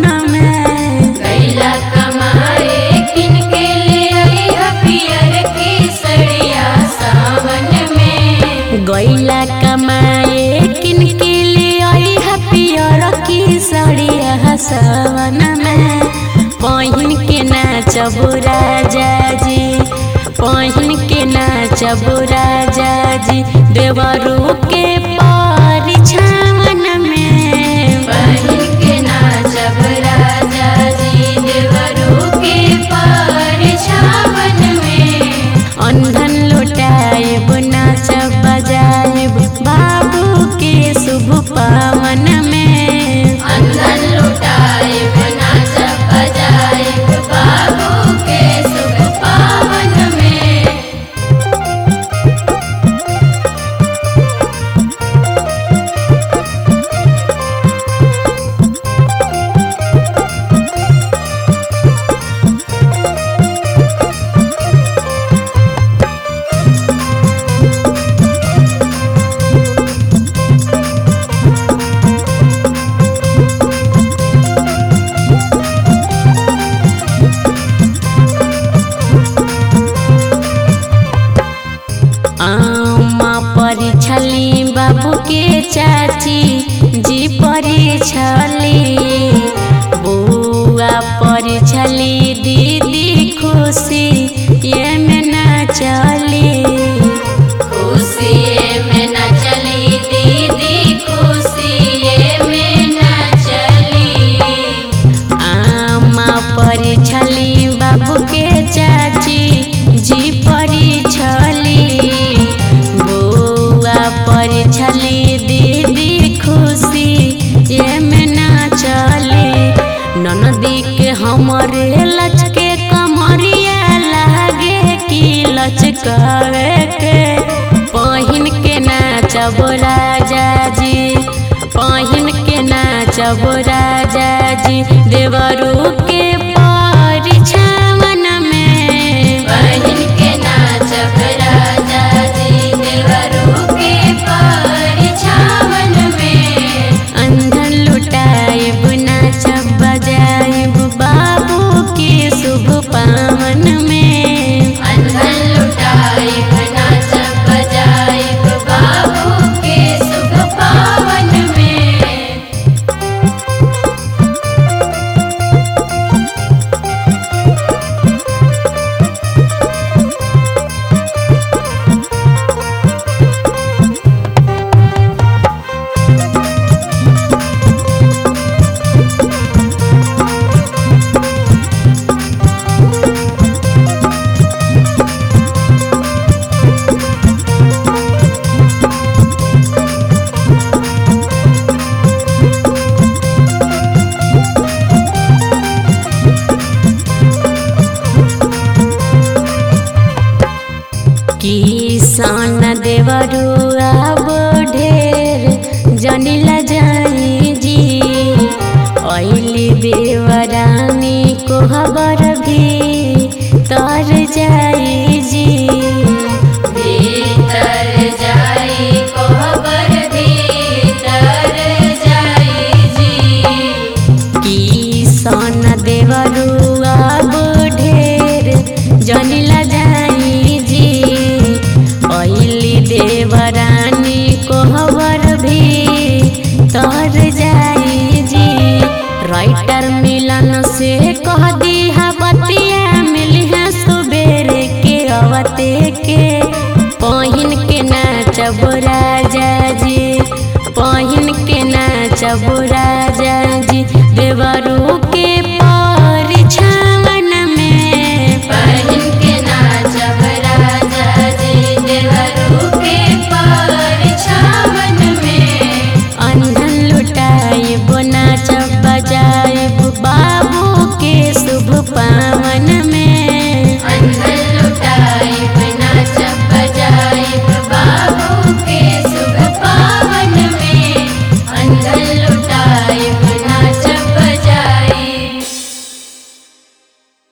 में। गैला कमाए किन के ले आई पियर की सड़िया सावन में। गैला कमाए किन के ले आई पियर की सड़िया सावन में। पहिन के नाचब राजा जी, पहिन के नाचब राजा जी देवरू के परिछावन में। पहिन के नाचब राजा जी देवरू के परिछावन में। अंधन लुटाएब नाचब बजाएब बाबू के शुभ पावन में। अंधन लुटाएब नाचब बजाएब बाबू के शुभ पावन में। आमा परिछली बाबू के चाची जी परिछली। बुआ परिछली दीदी खुशी ये में नाचली। खुशी में नचली दीदी खुशी में नचली। आमा परिछली बाबू के चाची जी परिछली। बुआ परिछली दीदी खुशी ये में नाचली। ननदी के हमरे लचके कमरिया लागे कि लचकावे के। पहिन के नाचब राजा जी, पहिन के नाचब राजा जी देवरू के परिछावन में। पहिन के नाचब राजा जी देवरू के परिछावन में। अंधन लुटाएब नाचब बजाएब बाबू के शुभ पावन में। अंधन लुटाएब नाचब बजाएब बाबू के शुभ पावन में। किसान देवरू अब ढेर जनिला जाई जी। अइली देवरानी को खबर भी तर जाई जी। भीतर जाई कोहबर भीतर जाई जी। किसान देवरू अब ढेर जनिला जाई जी। अइली देवरानी को खबर भी तर जाई जी। राइटर